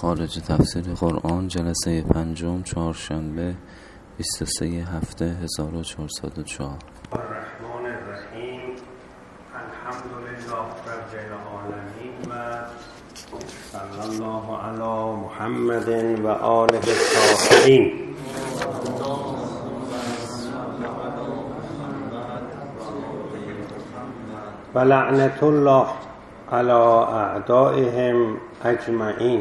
خارج تفسیر قرآن جلسه پنجم چهارشنبه 23/7/1404. الرحمن الرحیم. الحمدلله رب العالمین و صلی الله علی محمد و آله الطاهرین. و لعنت الله علی اعدائهم اجمعین.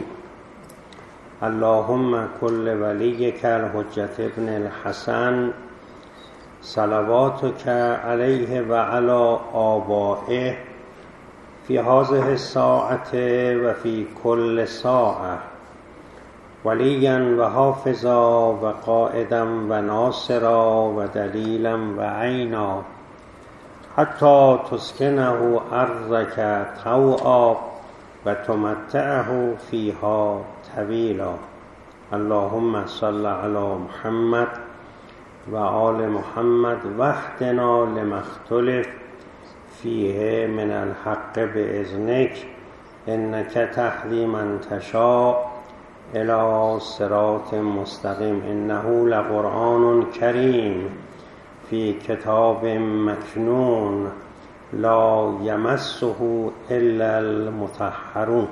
اللهم کل ولیک الحجة ابن الحسن صلواتک علیه و علی آبائه فی هذه الساعة و فی کل ساعة ولیا و حافظا و قائدا و ناصرا و دلیلا و عینا حتی تسکنه ارضک طوعا و تمتعه فیها طویلا. اللهم صل علی محمد و آل محمد واهدنا لما اختلف فیه من الحق باذنک انک تهدی من تشاء الی صراط مستقیم. انه لقرآن کریم فی کتاب مکنون لا یمسه الا المطهرون.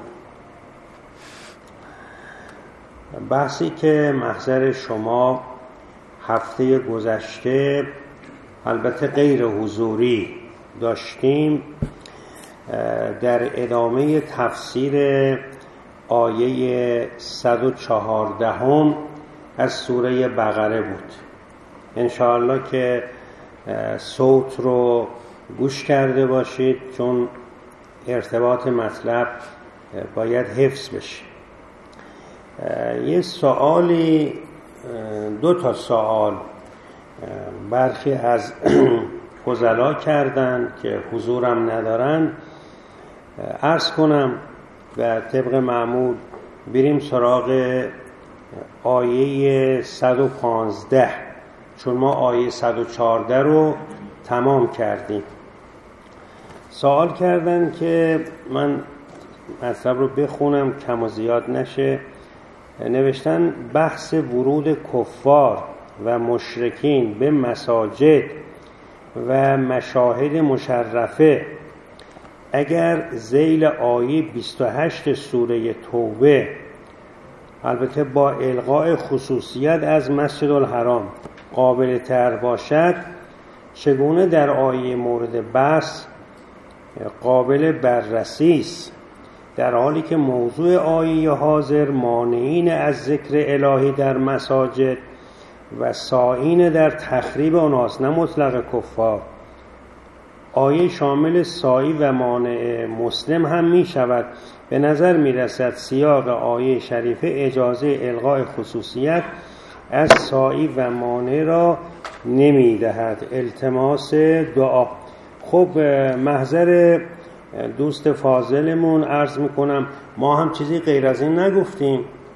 بحثی که محضر شما هفته گذشته البته غیر حضوری داشتیم، در ادامه تفسیر آیه 114 از سوره بقره بود. انشاءالله که صوت رو گوش کرده باشید، چون ارتباط مطلب باید حفظ بشه. یه سوالی، 2 سوال برخی از فضلا کردن که حضورم ندارن. عرض کنم و طبق معمول بریم سراغ آیه 115، چون ما آیه 114 رو تمام کردیم. سوال کردن که من مطلب رو بخونم کم و زیاد نشه. نوشتن بحث ورود کفار و مشرکین به مساجد و مشاهد مشرفه اگر ذیل آیه 28 سوره توبه، البته با الغاء خصوصیت از مسجد الحرام، قابل تر باشد، چگونه در آیه مورد بحث قابل بررسی است، در حالی که موضوع آیه حاضر مانعین از ذکر الهی در مساجد و سائین در تخریب آنهاست، نه مطلق کفار. آیه شامل سائی و مانع مسلم هم می شود. به نظر می رسد سیاق آیه شریفه اجازه الغاء خصوصیت از سائی و مانع را نمی دهد. التماس دعا. خب محضر دوست فاضلمون عرض میکنم، ما هم چیزی غیر از این نگفتیم.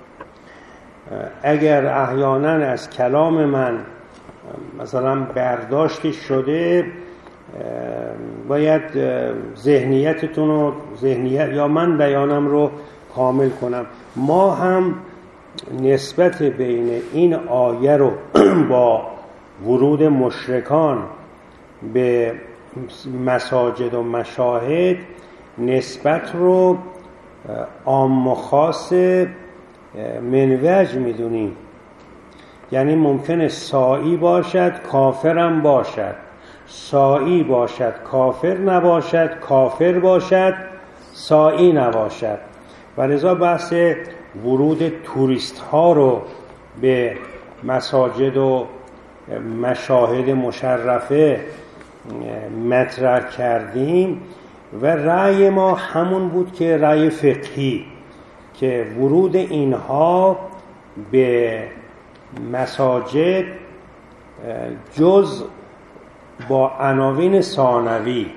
اگر احیانا از کلام من مثلا برداشتی شده، باید ذهنیتتون رو یا من بیانم رو کامل کنم. ما هم نسبت بین این آیه رو با ورود مشرکان به مساجد و مشاهد نسبت رو عام و خاص منوج میدونیم. یعنی ممکنه سائی باشد کافرم باشد، سائی باشد کافر نباشد، کافر باشد سائی نباشد. و لذا بحث ورود توریست ها رو به مساجد و مشاهد مشرفه مطرح کردیم و رأی ما همون بود که رأی فقهی، که ورود اینها به مساجد جز با عناوین ثانوی،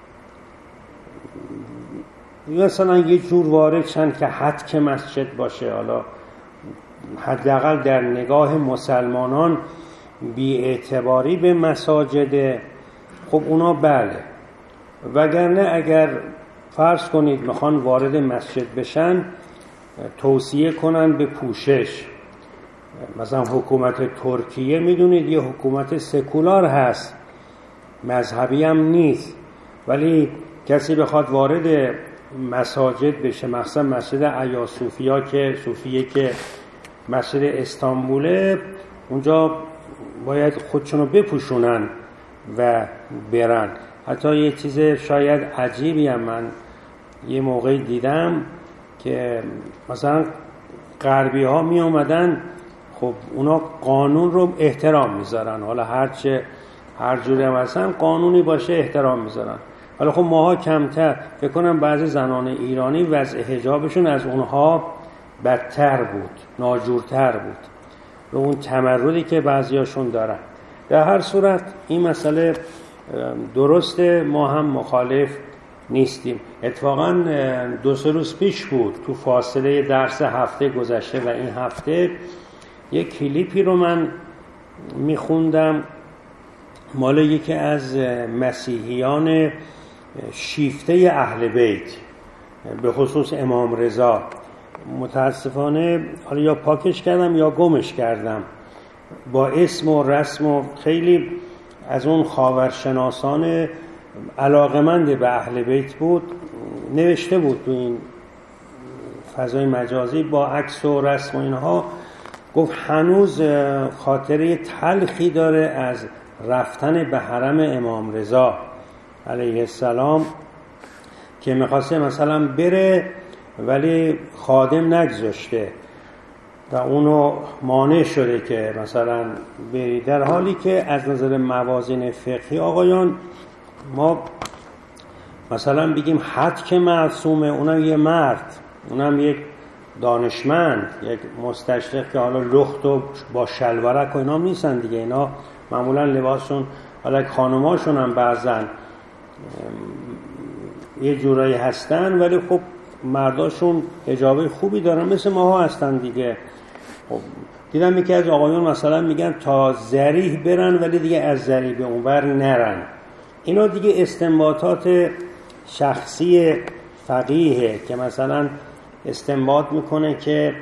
مثلا یه جور وارد چند که حد مسجد باشه، حالا حداقل در نگاه مسلمانان بی‌اعتباری به مساجد، خب اونا بله. وگرنه اگر فرض کنید میخوان وارد مسجد بشن، توصیه کنن به پوشش. مثلا حکومت ترکیه میدونید یه حکومت سکولار هست، مذهبی هم نیست، ولی کسی بخواد وارد مساجد بشه، مثلا مسجد ایا صوفیه که مسجد استانبوله، اونجا باید خودشونو بپوشونن و برن. حتی یه چیز شاید عجیبی هم من یه موقعی دیدم که مثلا غربی ها می اومدن، خب اونا قانون رو احترام میذارن، حالا هر جوری هم هستن قانونی باشه احترام میذارن، حالا خب ماها کمتر. فکر کنم بعضی زنان ایرانی وضع حجابشون از اونها بدتر بود، ناجورتر بود، به اون تمردی که بعضیاشون دارن. در هر صورت این مسئله درسته، ما هم مخالف نیستیم. اتفاقا 2-3 روز پیش بود تو فاصله درس هفته گذشته و این هفته یک کلیپی رو من میخوندم مال یکی از مسیحیان شیفته اهل بیت، به خصوص امام رضا. متاسفانه حالا یا پاکش کردم یا گمش کردم، با اسم و رسم و خیلی از اون خاورشناسان علاقمند به اهل بیت بود، نوشته بود تو این فضای مجازی با عکس و رسم و اینها، گفت هنوز خاطره تلخی داره از رفتن به حرم امام رضا علیه السلام که میخواسته مثلا بره ولی خادم نگذاشته و اونو مانع شده که مثلا بری، در حالی که از نظر موازین فقهی آقایان ما مثلا بگیم حد که معصومه، اونم یه مرد، اونم یک دانشمند، یک مستشرق که حالا لخت و با شلوارک و اینا نیستن دیگه، اینا معمولا لباسشون، حالا خانماشون هم بعضن یه جورایی هستن ولی خب مرداشون حجاب خوبی دارن مثل ماها هستن دیگه. خب دیدم یکی از آقایون مثلا میگن تا ذریح برن ولی دیگه از ذریح به اونور نرن. اینا دیگه استنباطات شخصی فقیهه که مثلا استنباط میکنه که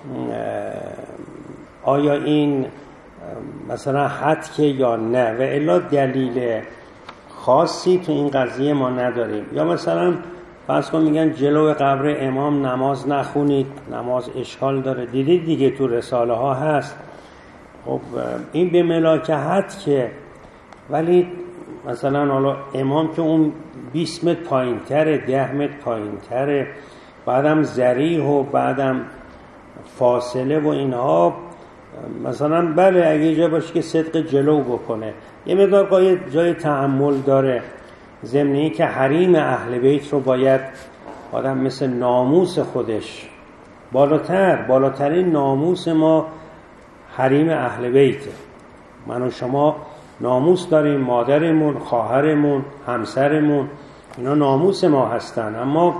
آیا این مثلا حد که یا نه، و الا دلیل خاصی تو این قضیه ما نداریم. یا مثلا فرض کن میگن جلو قبر امام نماز نخونید، نماز اشکال داره، دیدید دیگه تو رساله ها هست. خب این به ملاک حد که، ولی مثلا حالا امام که اون 20 متر پایین تره، 10 متر پایین تره، بعدم ذریح و بعدم فاصله و اینها، مثلا بله اگه جا باشه که صدق جلو بکنه، یه مقدار جای تأمل داره. ضمنی که حریم اهل بیت رو باید آدم مثل ناموس خودش، بالاترین ناموس ما حریم اهل بیته. من و شما ناموس داریم، مادرمون، خواهرمون، همسرمون، اینا ناموس ما هستن. اما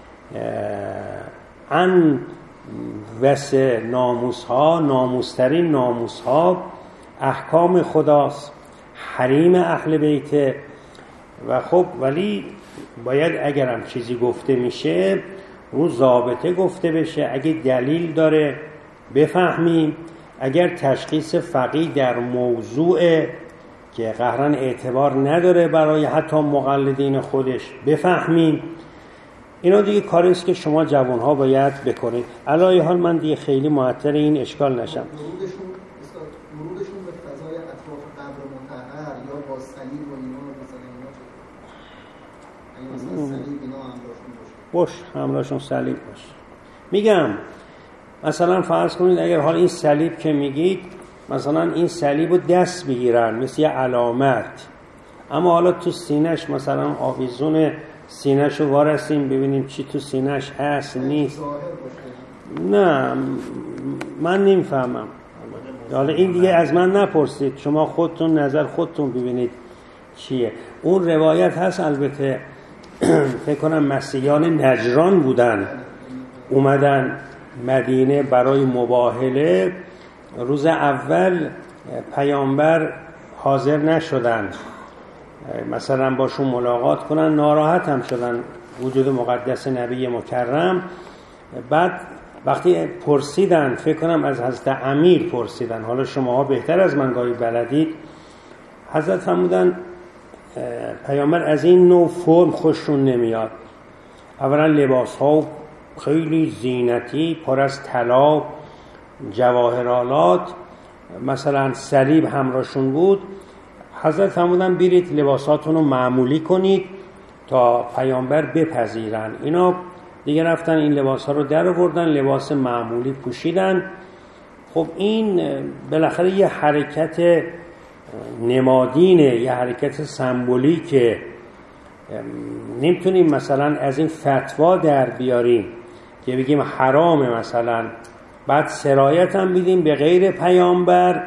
ان وسع ناموس ها، ناموسترین ناموس ها احکام خداست، حریم اهل بیته. و خب ولی باید اگرم چیزی گفته میشه رو ضابطه گفته بشه، اگه دلیل داره بفهمیم، اگر تشخیص فقیه در موضوع که قهرن اعتبار نداره برای حتی مقلدین خودش بفهمیم. اینا دیگه کاریست که شما جوانها باید بکنید. علی حال من دیگه خیلی معطل این اشکال نشم. ورودشون به فضای اطراف قبر مطهر یا با صلیب و اینا مثلا صلیب اینا همراهشون باشه، همراهشون صلیب باشه. میگم مثلا فرض کنید اگر حال این صلیب که میگید مثلا این صلیب رو دست بگیرن مثل یه علامت، اما حالا تو سینه‌اش مثلا آویزون سینه‌ش رو وارسیم ببینیم چی تو سینه‌اش هست نیست. نه من نمیفهمم. حالا این دیگه از من نپرسید، شما خودتون نظر خودتون ببینید چیه. اون روایت هست البته فکر کنم مسیحیان نجران بودن، اومدن مدینه برای مباهله، روز اول پیامبر حاضر نشدن مثلا باشون ملاقات کنن، ناراحت هم شدن وجود مقدس نبی مکرم. بعد وقتی پرسیدن، فکر کنم از حضرت امیر پرسیدن، حالا شماها بهتر از من گاهی بلدید، حضرت فرمودن پیامبر از این نوع فرم خوششون نمیاد. اولا لباس ها خیلی زینتی پر از طلا، جواهرالات، مثلا صلیب همراهشون بود. حضرت فرمودن برید لباساتون رو معمولی کنید تا پیامبر بپذیرن. اینا دیگه رفتن این لباس ها رو در آوردن، لباس معمولی پوشیدن. خب این بالاخره یه حرکت نمادینه، یه حرکت سمبولیکه. نمیتونیم مثلا از این فتوا در بیاریم که بگیم حرامه مثلا، بعد سرایت هم بدیم به غیر پیامبر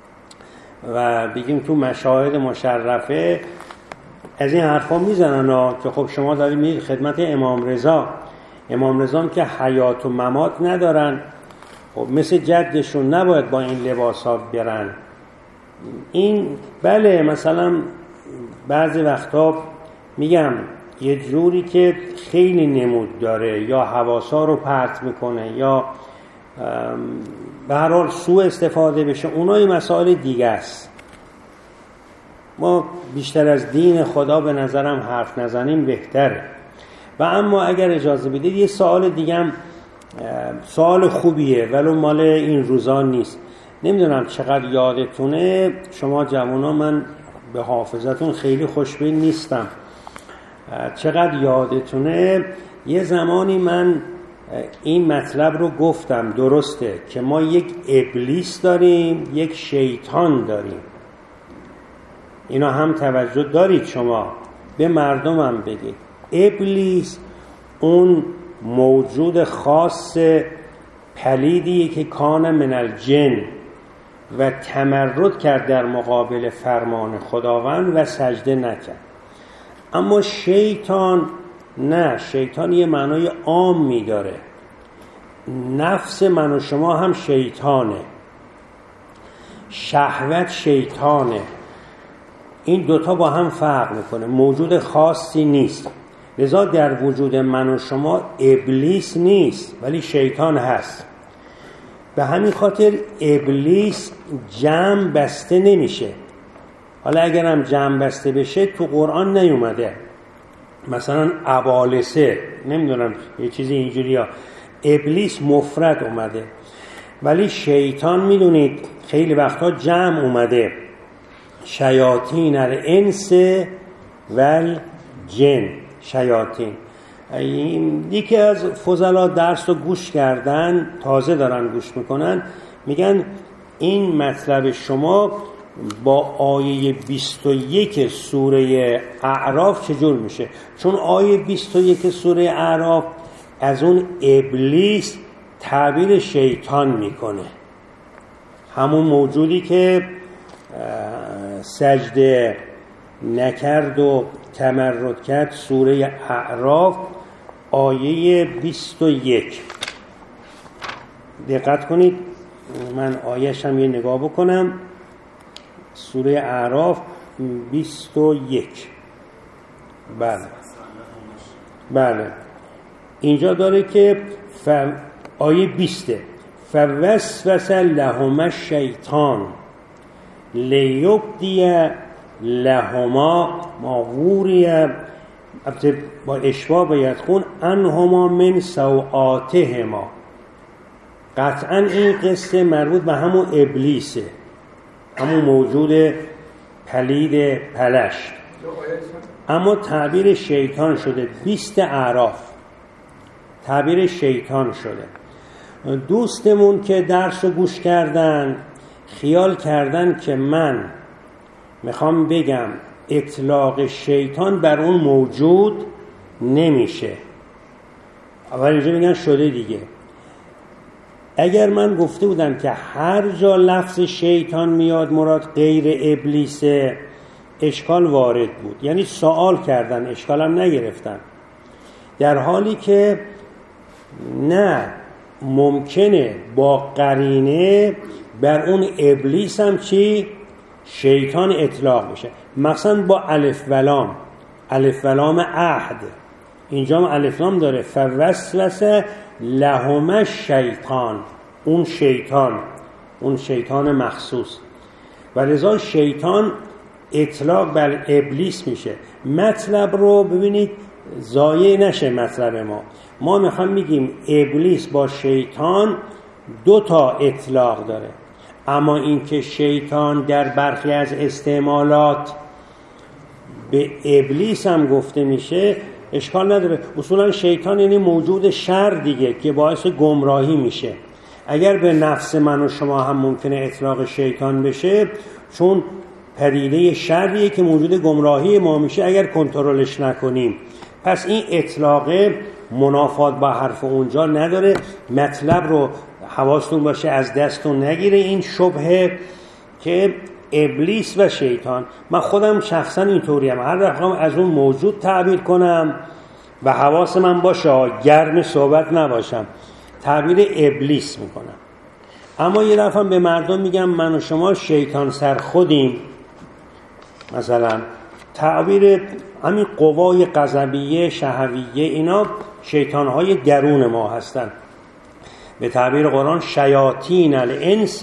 و بگیم تو مشاهد مشرفه. از این حرفا میزنن که خب شما دارید میرید خدمت امام رضا. امام رضا هم که حیات و ممات ندارن، خب مثل جدشون نباید با این لباسا برن. این بله مثلا بعضی وقتا میگم یه جوری که خیلی نمود داره یا حواسا رو پرت میکنه یا به هر حال سوء استفاده بشه، اونای مسائل دیگه است. ما بیشتر از دین خدا به نظرم حرف نزنیم بهتره. و اما اگر اجازه بدید یه سوال دیگه هم سوال خوبیه ولو مال این روزا نیست. نمیدونم چقدر یادتونه شما جوونا، من به حافظتون خیلی خوشبین نیستم، چقدر یادتونه یه زمانی من این مطلب رو گفتم، درسته که ما یک ابلیس داریم، یک شیطان داریم. اینا هم توجه دارید شما، به مردمم بگید. ابلیس اون موجود خاص پلیدیه که کان من الجن و تمرد کرد در مقابل فرمان خداوند و سجده نکرد. اما شیطان نه، شیطان یه معنای عام می‌داره. نفس من و شما هم شیطانه، شهوت شیطانه. این دوتا با هم فرق میکنه، موجود خاصی نیست. لذا در وجود من و شما ابلیس نیست ولی شیطان هست. به همین خاطر ابلیس جمع بسته نمیشه. حالا اگرم جمع بسته بشه تو قرآن نیومده، مثلا ابالسه، نمیدونم یه چیزی اینجوری ها، ابلیس مفرد اومده. ولی شیطان میدونید خیلی وقتا جمع اومده، شیاطین الانس والجن، شیاطین. یکی از فضلا درس رو گوش کردن، تازه دارن گوش میکنن، میگن این مطلب شما با آیه 21 سوره اعراف چجور میشه؟ چون آیه 21 سوره اعراف از اون ابلیس تعبیر شیطان میکنه، همون موجودی که سجده نکرد و تمرد کرد. سوره اعراف آیه 21 دقت کنید، من آیه‌ش هم یه نگاه بکنم. سوره اعراف 21. بله اینجا داره که آیه 20 فوسوس لهما الشیطان لیبدی لهما ما وری، با اشباه باید خون، انهما من سوآتهما. قطعا این قصه مربوط به همون ابلیسه، همون موجود پلید پلشت، اما تعبیر شیطان شده. 20 اعراف تعبیر شیطان شده. دوستمون که درس رو گوش کردن خیال کردن که من میخوام بگم اطلاق شیطان بر اون موجود نمیشه، اول اینجا میگن شده دیگه. اگر من گفته بودم که هر جا لفظ شیطان میاد مراد غیر ابلیسه، اشکال وارد بود، یعنی سوال کردن، اشکالم نگرفتن. در حالی که نه، ممکنه با قرینه بر اون ابلیس هم چی؟ شیطان اطلاق بشه. مثلا با الف ولام، الف ولام عهد، اینجا هم الف لام داره. فوسوس لهما الشیطان، اون شیطان مخصوص. و لذا شیطان اطلاق بر ابلیس میشه. مطلب رو ببینید ضایع نشه. مطلب ما میخوام میگیم ابلیس با شیطان 2 تا اطلاق داره، اما این که شیطان در برخی از استعمالات به ابلیس هم گفته میشه اشکال نداره. اصولا شیطان یعنی موجود شر دیگه که باعث گمراهی میشه. اگر به نفس من و شما هم ممکنه اطلاق شیطان بشه، چون پدیده شریه که موجود گمراهی ما میشه اگر کنترلش نکنیم. پس این اطلاق منافات با حرف اونجا نداره. مطلب رو حواستون باشه از دستون نگیره این شبهه که ابلیس و شیطان. من خودم شخصا اینطوریم، هر وقت از اون موجود تعبیر کنم و حواس من باشه گرم صحبت نباشم، تعبیر ابلیس میکنم. اما یه دفعه به مردم میگم من و شما شیطان سر خودیم، مثلا تعبیر همین قوای غضبیه شهویه اینا شیطانهای درون ما هستن. به تعبیر قرآن شیاطین الانس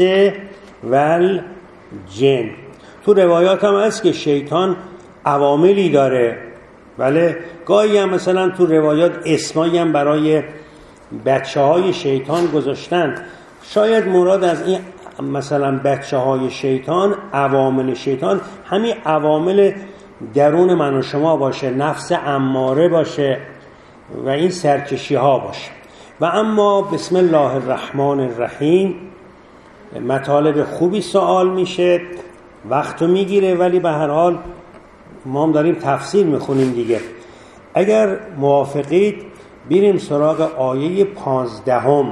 والجن. تو روایات هم هست که شیطان عواملی داره. بله گاهی هم مثلا تو روایات اسمایی هم برای بچه های شیطان گذاشتن. شاید مراد از این مثلا بچه های شیطان، عوامل شیطان، همین عوامل درون من و شما باشه، نفس اماره باشه و این سرکشی ها باشه. و اما بسم الله الرحمن الرحیم مطالب خوبی سوال میشه، وقتو میگیره، ولی به هر حال ما هم داریم تفسیر میخونیم دیگه. اگر موافقید بریم سراغ آیه 15.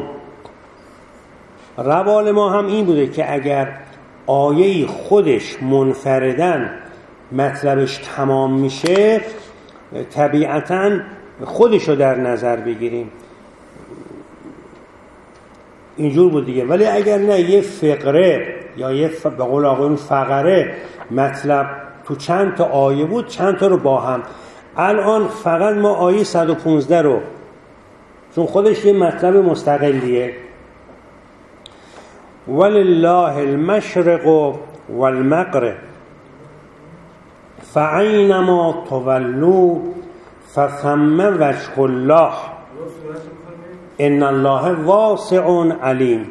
روال ما هم این بوده که اگر آیه خودش منفردن مطلبش تمام میشه طبیعتاً خودشو در نظر بگیریم، اینجور بود دیگه. ولی اگر نه یه فقره یا یه به قول آقایون فقره مطلب تو چند تا آیه بود، چند تا رو با هم. الان فقط ما آیه 115 رو، چون خودش یه مطلب مستقلیه، ولله المشرق والمغرب فاینما تولوا فثم وجه الله ان الله واسع علیم.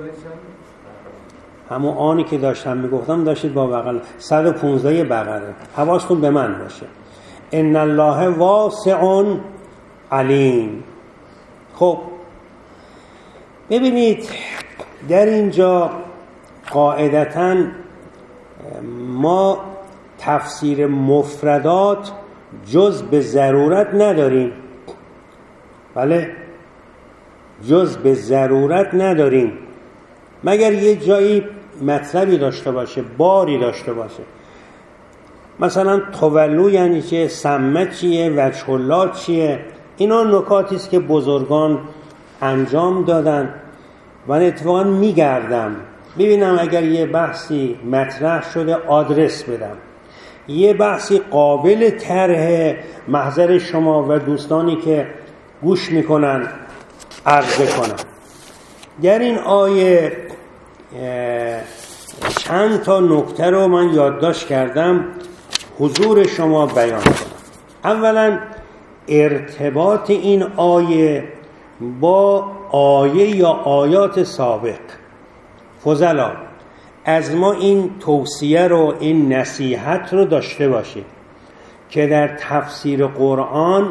همون آنی که داشتم میگفتم داشتید با بغل 115 بقره، حواستون به من باشه. ان الله واسع علیم. خب ببینید در اینجا قاعدتاً ما تفسیر مفردات جز به ضرورت نداریم. بله جز به ضرورت نداریم، مگر یه جایی مطلبی داشته باشه، باری داشته باشه. مثلا تولو یعنی چه، سمه چیه، وجه الله چیه، اینا نکاتی است که بزرگان انجام دادن و اتفاقا میگردم ببینم اگر یه بحثی مطرح شده آدرس بدم، یه بحثی قابل طرح محضر شما و دوستانی که گوش میکنن عرضه کنم. در این آیه چند تا نکته رو من یادداشت کردم حضور شما بیان کنم. اولا ارتباط این آیه با آیه یا آیات سابق. فضلا از ما این توصیه رو، این نصیحت رو داشته باشید که در تفسیر قرآن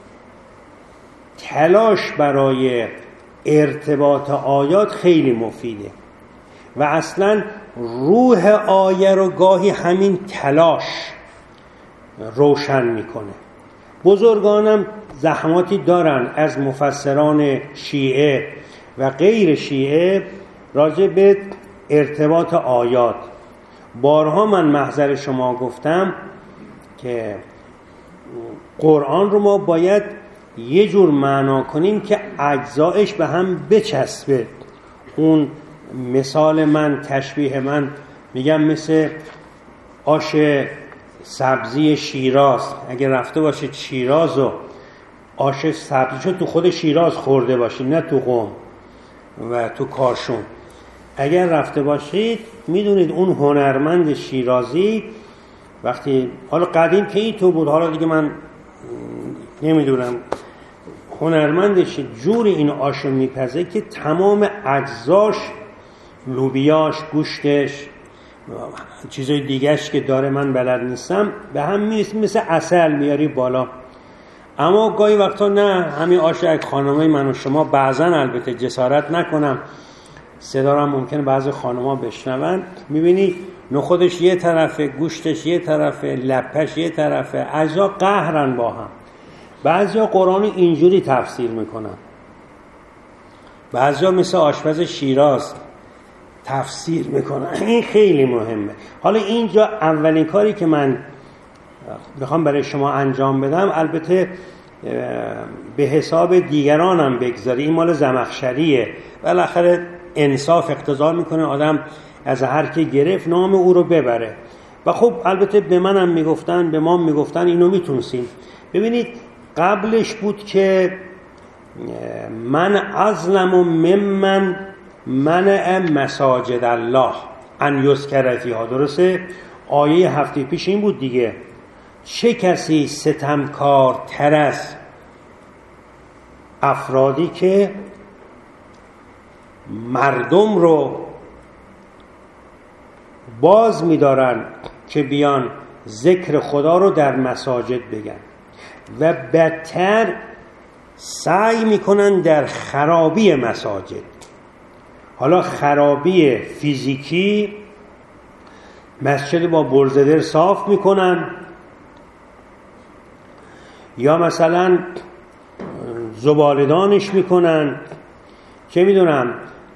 تلاش برای ارتباط آیات خیلی مفیده و اصلا روح آیه رو گاهی همین تلاش روشن میکنه. بزرگانم زحماتی دارن از مفسران شیعه و غیر شیعه راجع به ارتباط آیات. بارها من محضر شما گفتم که قرآن رو ما باید یه جور معنا کنیم که اجزایش به هم بچسبه. اون مثال من، تشبیه من میگم مثل آش سبزی شیراز. اگه رفته باشه شیراز و آش سبزیشو تو خود شیراز خورده باشید، نه تو قم و تو کاشون. اگر رفته باشید میدونید اون هنرمند شیرازی وقتی، حالا قدیم که این تو بود، حالا دیگه من نمیدونم، هنرمندش جوری این آشو میپزه که تمام اجزاش، لوبیاش، گوشتش، چیزای دیگهش که داره من بلد نیستم، به هم میرسه مثل عسل میاری بالا. اما گاهی وقتا نه، همین آش یک خانمای من و شما بعضا البته جسارت نکنم صدا را ممکنه بعضی خانم‌ها بشنون، میبینی نخودش یه طرفه، گوشتش یه طرفه، لپش یه طرفه، اجزا قهرن با هم. بعضیا قرآن اینجوری تفسیر میکنن، بعضیا مثل آشپز شیراز تفسیر میکنن. این خیلی مهمه. حالا اینجا اولین کاری که من بخوام برای شما انجام بدم، البته به حساب دیگرانم بگذاری، این مال زمخشریه، بالاخره انصاف اقتضا میکنه آدم از هر کی گرفت نام او رو ببره. و خب البته به منم میگفتن، به ما میگفتن اینو میتونستیم. ببینید قبلش بود که من اظلم ممن منع مساجد الله ان یذکر فیها، درسته؟ آیه هفته پیش این بود دیگه، چه کسی ستمکار تر از افرادی که مردم رو باز می‌دارن که بیان ذکر خدا رو در مساجد بگن و بدتر سعی میکنن در خرابی مساجد. حالا خرابی فیزیکی، مسجد با برزدر صاف میکنن، یا مثلا زبالدانش میکنن، چه میدونم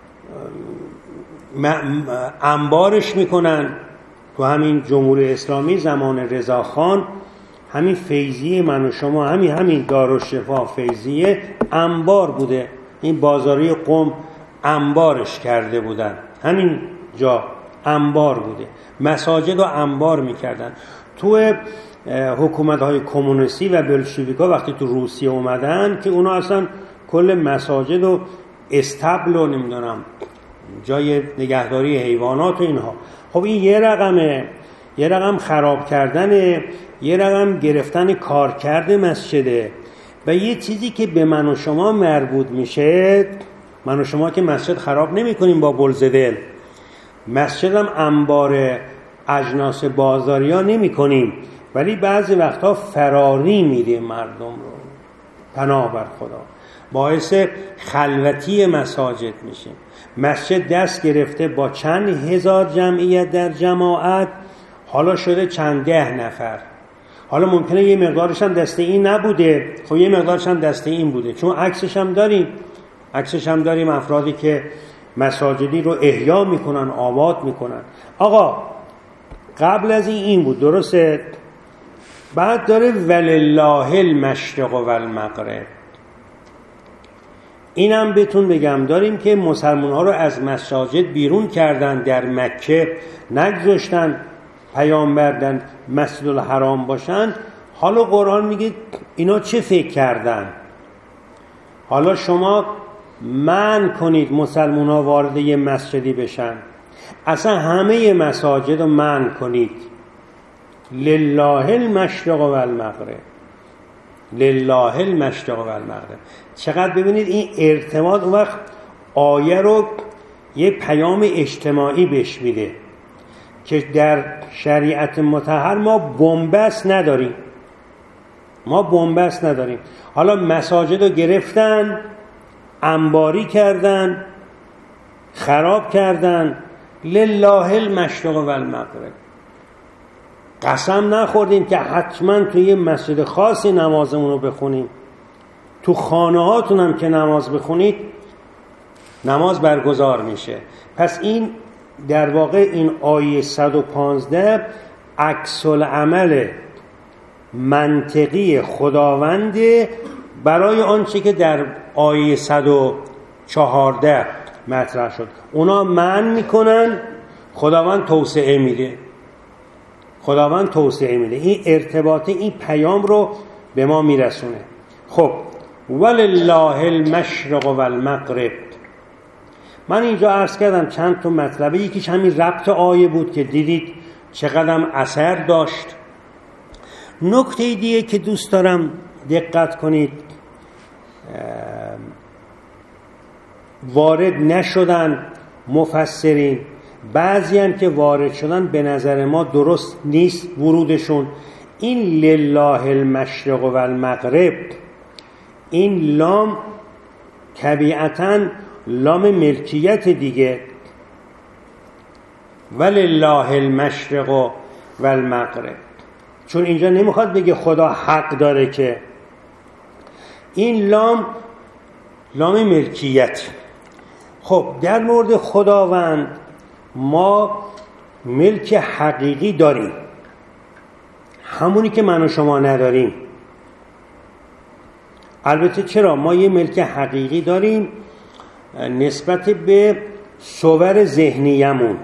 انبارش میکنن. تو همین جمهوری اسلامی زمان رضاخان، همین فیضیه من و شما، همین دارالشفا فیضیه انبار بوده، این بازاری قم انبارش کرده بودن، همین جا انبار بوده، مساجد رو انبار میکردن. تو حکومت‌های کمونیستی و بلشویکا وقتی تو روسیه اومدن که اونا اصلا کل مساجد و استبل و نمیدونم جای نگهداری حیوانات و اینها. خب این یه رقمه، یه رقم خراب کردنه، یه رقم گرفتن کارکرد مسجده. و یه چیزی که به من و شما مربوط میشه، من و شما که مسجد خراب نمی کنیم با بلزدل، مسجد هم انبار اجناس بازاری ها نمی کنیم، ولی بعضی وقتا فراری میده مردم رو، پناه بر خدا، باعث خلوتی مساجد میشه. مسجد دست گرفته با چند هزار جمعیت در جماعت، حالا شده چند ده نفر. حالا ممکنه یه مقدارش هم دسته این نبوده، خب یه مقدارش هم دسته این بوده، چون عکسش هم داریم افرادی که مساجدی رو احیا میکنن، آباد میکنن. آقا قبل از این بود، درسته؟ بعد داره ولله المشرق و المغرب. اینم بهتون بگم، داریم که مسلمان ها رو از مساجد بیرون کردن، در مکه نگذاشتن پیامبر در مسجد الحرام باشن. حالا قرآن میگه اینا چه فکر کردن؟ حالا شما منع کنید مسلمان ها وارد یه مسجدی بشن، اصلا همه مساجد رو منع کنید. لله المشرق و المغرب، لله المشرق و المغرب. چقدر ببینید این ارتباط اون وقت آیه رو یه پیام اجتماعی بهش میده که در شریعت مطهر ما بن‌بست نداریم. حالا مساجد رو گرفتن، انباری کردن، خراب کردن. لله المشرق و المغرب. قسم نخوردیم که حتما توی یه مسجد خاصی نمازمون رو بخونیم، تو خانه هاتون هم که نماز بخونید نماز برگزار میشه. پس این در واقع این آیه 115 عکس العمل منطقی خداوند برای آنچه که در آیه 114 مطرح شد. اونا منع میکنن، خداوند توسعه میده. این ارتباط، این پیام رو به ما میرسونه. خب ولله المشرق و المغرب. من اینجا عرض کردم چند تا مطلبه، یکیش همین ربط آیه بود که دیدید چقدر اثر داشت. نکته دیگه که دوست دارم دقت کنید، وارد نشدن مفسرین، بعضی هم که وارد شدن به نظر ما درست نیست ورودشون. این لله المشرق و المغرب، این لام طبیعتاً لام ملکیت دیگه، ولله المشرق و المغرب، چون اینجا نمیخواد بگه خدا حق داره، که این لام ملکیت. خب در مورد خداوند ما ملک حقیقی داریم، همونی که من و شما نداریم. البته چرا ما یه ملک حقیقی داریم؟ نسبت به صور ذهنیمون.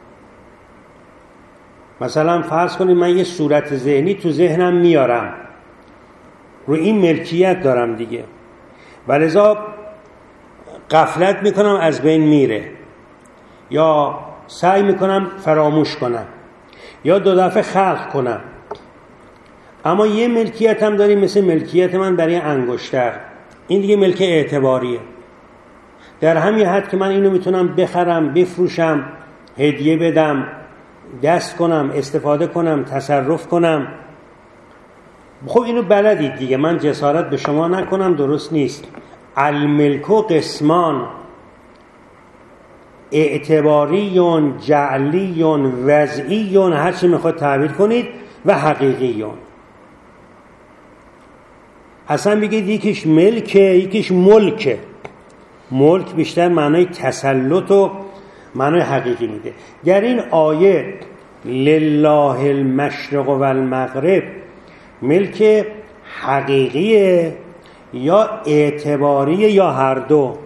مثلا فرض کنید من یه صورت ذهنی تو ذهنم میارم، رو این ملکیت دارم دیگه، ولذا غفلت میکنم از بین میره، یا سعی میکنم فراموش کنم، یا دو دفعه خلق کنم. اما یه ملکیت هم داریم مثل ملکیت من برای انگشتر، این دیگه ملک اعتباریه. در همین حد که من اینو میتونم بخرم، بفروشم، هدیه بدم، دست کنم، استفاده کنم، تصرف کنم. خب اینو بلدید دیگه، من جسارت به شما نکنم، درست نیست. الملک و قسمان، اعتباریون، جعلیون، وضعیون، هر چی میخواد تعبیر کنید، و حقیقیون. اصلا بگید یکیش ملکه، یکیش ملکه. ملک بیشتر معنای تسلط و معنای حقیقی میده. در این آیه لله المشرق و المغرب، ملک حقیقیه یا اعتباریه یا هر دو؟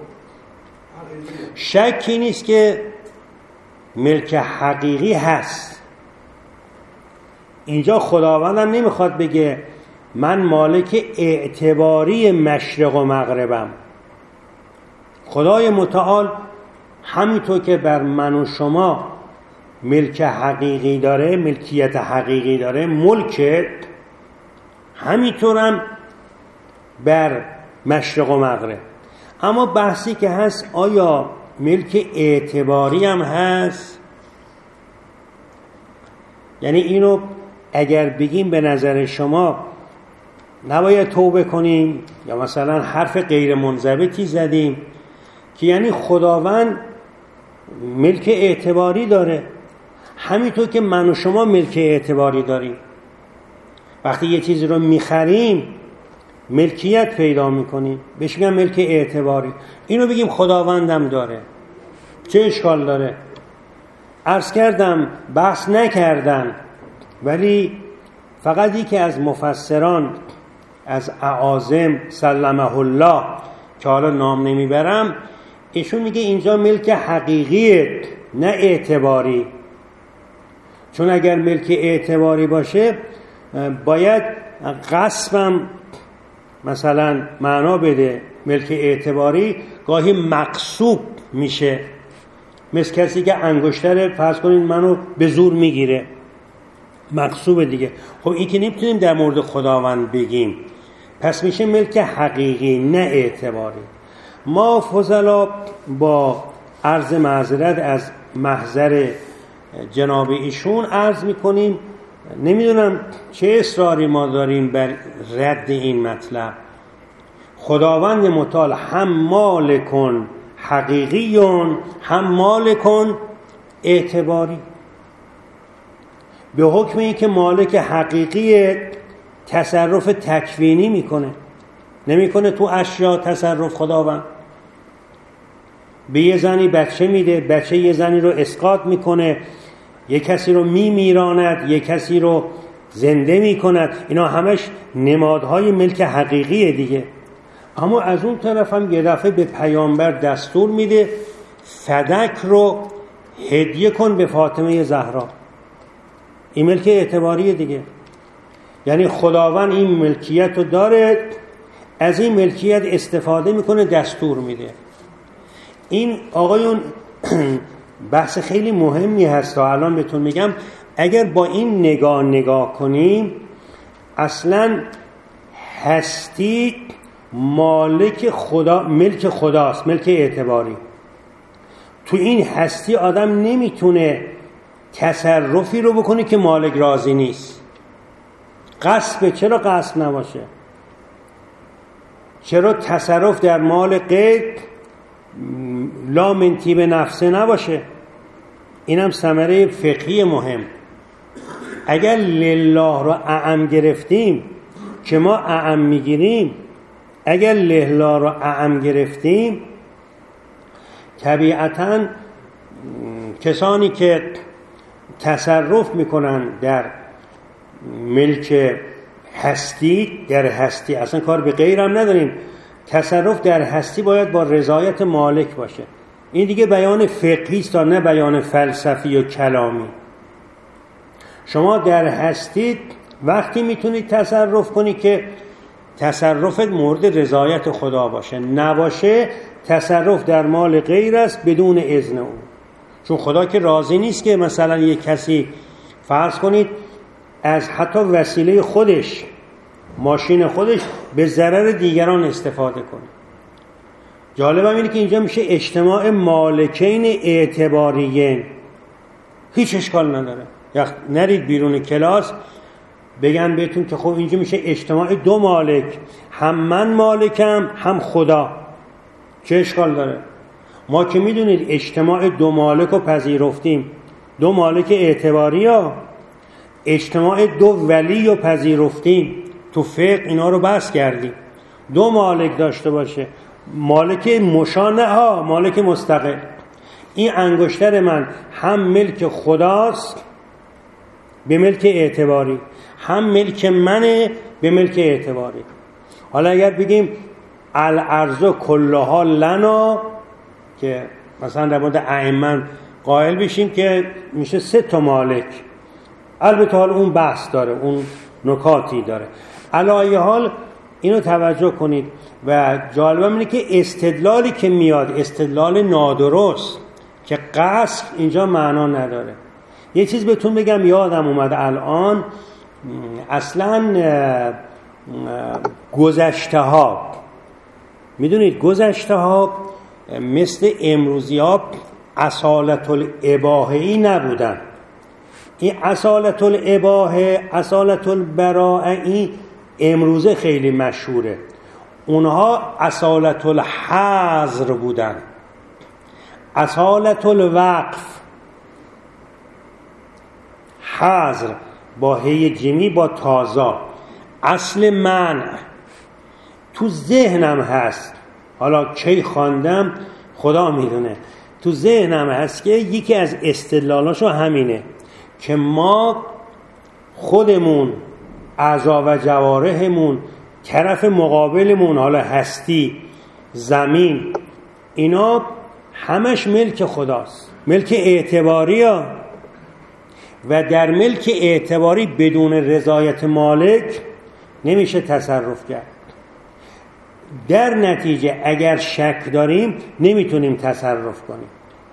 شکی نیست که ملک حقیقی هست. اینجا خداوندم نمیخواد بگه من مالک اعتباری مشرق و مغربم. خدای متعال همینطور که بر من و شما ملک حقیقی داره، ملکیت حقیقی داره، ملک، همینطورم بر مشرق و مغرب. اما بحثی که هست آیا ملک اعتباری هم هست؟ یعنی اینو اگر بگیم به نظر شما نباید توبه کنیم، یا مثلا حرف غیر منضبطی زدیم که یعنی خداوند ملک اعتباری داره، همینطور که من و شما ملک اعتباری داریم. وقتی یه چیزی رو میخریم ملکیت پیدا میکنیم، بهش میگن ملک اعتباری. اینو بگیم خداوندم داره، چه اشکال داره؟ عرض کردم بحث نکردن، ولی فقط یکی از مفسران از اعاظم سلمه الله که حالا نام نمیبرم، ایشون میگه اینجا ملک حقیقیه نه اعتباری. چون اگر ملک اعتباری باشه باید غصبم مثلا معنا بده. ملک اعتباری گاهی مغصوب میشه، مثل کسی که انگشتر فرض کنید منو به زور میگیره، مغصوب دیگه. خب این که نمیتونیم در مورد خداوند بگیم، پس میشه ملک حقیقی نه اعتباری. ما فضلا با عرض معذرت از محضر جناب ایشون عرض میکنیم، نمیدونم چه اصراری ما داریم بر رد این مطلب. خداوند متعال هم مالکن حقیقیون هم مالکن اعتباری. به حکم این که مالک حقیقی تصرف تکوینی نمیکنه تو اشیا تصرف. خداوند به یه زنی بچه میده، بچه یه زنی رو اسقاط میکنه، یه کسی رو میمیراند، یه کسی رو زنده میکند. اینا همش نمادهای ملک حقیقیه دیگه. اما از اون طرف هم یه دفعه به پیامبر دستور میده فدک رو هدیه کن به فاطمه زهرا. این ملک اعتباریه دیگه. یعنی خداوند این ملکیت رو داره، از این ملکیت استفاده میکنه، دستور میده. این آقایون بحث خیلی مهمی هست تا الان بهتون میگم. اگر با این نگاه کنیم، اصلا هستی مالک خدا، ملک خداست، ملک اعتباری. تو این هستی آدم نمیتونه تصرفی رو بکنه که مالک راضی نیست. غصبه، چرا غصب نباشه؟ چرا تصرف در مال غیر لا من طیب نفسه نباشه؟ اینم ثمره فقهی مهم. اگر لله رو اعم گرفتیم که ما اعم میگیریم، اگر لله رو اعم گرفتیم، طبیعتاً کسانی که تصرف میکنن در ملک هستی، در هستی، اصلا کار به غیرم نداریم، تصرف در هستی باید با رضایت مالک باشه. این دیگه بیان فقهی است تا نه بیان فلسفی و کلامی. شما در هستی وقتی میتونید تصرف کنی که تصرفت مورد رضایت خدا باشه، نباشه تصرف در مال غیر است بدون اذن او. چون خدا که راضی نیست که مثلا یک کسی فرض کنید از حتی وسیله خودش، ماشین خودش، به ضرر دیگران استفاده کنه. جالبم اینه که اینجا میشه اجتماع مالکین اعتباریین. هیچ اشکال نداره. نرید بیرون کلاس بگن بهتون که خب اینجا میشه اجتماع دو مالک، هم من مالکم هم خدا. چه اشکال داره؟ ما که میدونید اجتماع دو مالک رو پذیرفتیم، دو مالک اعتباری ها، اجتماع دو ولی رو پذیرفتیم، تو فقه اینا رو بحث کردیم. دو مالک داشته باشه، مالک مشانه ها، مالک مستقل. این انگشتر من هم ملک خداست به ملک اعتباری، هم ملک منه به ملک اعتباری. حالا اگر بگیم الارض کلها لنا، که مثلا در مورد ائمه قائل بشیم که میشه 3 تا مالک، البته حال اون بحث داره، اون نکاتی داره. علی ای حال اینو توجه کنید. و جالبم اینه که استدلالی که میاد استدلال نادرست که قصد اینجا معنا نداره. یه چیز بهتون بگم یادم اومد الان، اصلا گذشته ها، میدونید گذشته ها مثل امروزی ها اصالت الاباهه‌ای نبودن. این اصالت الاباهه، اصالت البراءه امروزه خیلی مشهوره. اونها اصالت الحظر بودن، اصالت الوقف، حظر با هی جیمی با تازا، اصل منع. تو ذهنم هست، حالا کی خواندم خدا میدونه، تو ذهنم هست که یکی از استدلالاشو همینه که ما خودمون، اعضا و جوارحمون، طرف مقابلمون، حالا هستی، زمین، اینا همش ملک خداست، ملک اعتباری ها. و در ملک اعتباری بدون رضایت مالک نمیشه تصرف کرد. در نتیجه اگر شک داریم نمیتونیم تصرف کنیم.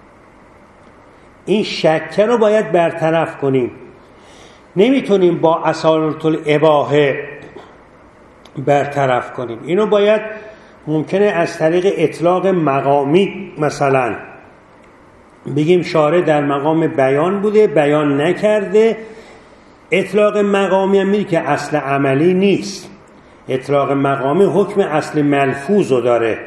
این شک رو باید برطرف کنیم. نمیتونیم با اصالت الاباهه برطرف کنیم. اینو باید ممکنه از طریق اطلاق مقامی مثلا بگیم شارع در مقام بیان بوده، بیان نکرده. اطلاق مقامی هم میگه که اصل عملی نیست. اطلاق مقامی حکم اصل ملفوظ رو داره،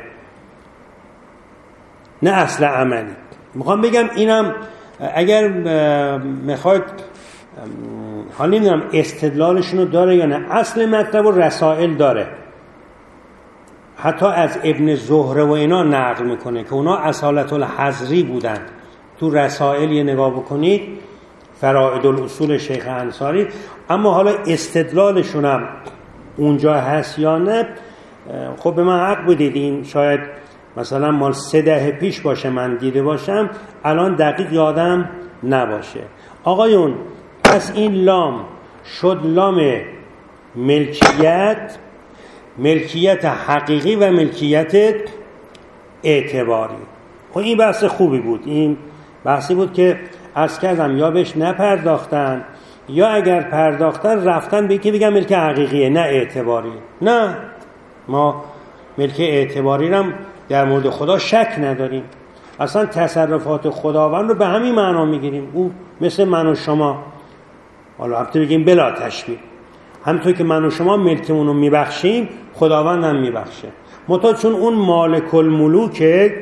نه اصل عملی. میخوام بگم اینم اگر میخواید، حالا نمیدونم استدلالشون رو داره یا نه، اصل مطلب و رسائل داره. حتی از ابن زهره و اینا نقل میکنه که اونا اصالت الحضری بودن. تو رسائل یه نگاه بکنید، فرائد الاصول شیخ انصاری. اما حالا استدلالشون هم اونجا هست یا نه، خب به من حق بدید. این شاید مثلا مال 3 دهه پیش باشه من دیده باشم، الان دقیق یادم نباشه. آقایون پس این لام شد لام ملکیت ملکیت حقیقی و ملکیت اعتباری. خب این بحث خوبی بود. این بحثی بود که عرض کردم یا بهش نپرداختن یا اگر پرداختن رفتن به که بگم ملک حقیقیه نه اعتباری. نه، ما ملک اعتباری رو هم در مورد خدا شک نداریم. اصلا تصرفات خداوند رو به همین معنا میگیریم. او مثل من و شما، حالا البته بگیم بلا تشبیه، همونطور که من و شما ملکمون رو میبخشیم خداوند هم میبخشه. منتها چون اون مالک الملوک،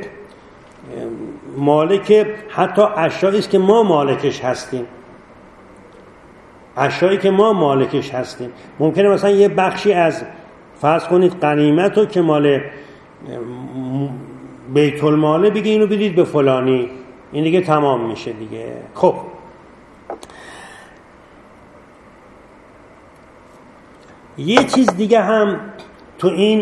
مالک حتی اشیایی است که ما مالکش هستیم، اشیایی که ما مالکش هستیم. ممکنه مثلا یه بخشی از فرض کنید غنیمت رو که مال بیت الماله بگه اینو بدید به فلانی، این دیگه تمام میشه دیگه. خب یه چیز دیگه هم تو این